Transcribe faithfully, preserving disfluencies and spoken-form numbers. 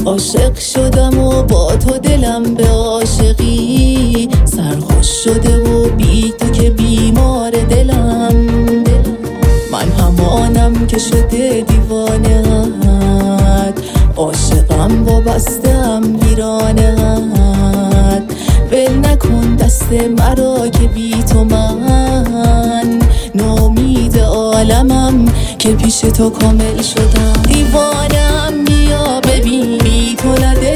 عاشق شدم و با تو دلم به عاشقی سرخوش شده و بی تو که بیمار دلم. من همانم که شده دیوانه‌ات، عاشقم وابسته‌ام ویرانه‌ات. ول نکن دست مرا که بی تو من ناامید عالمم، که پیش تو کامل شدم. دیوانه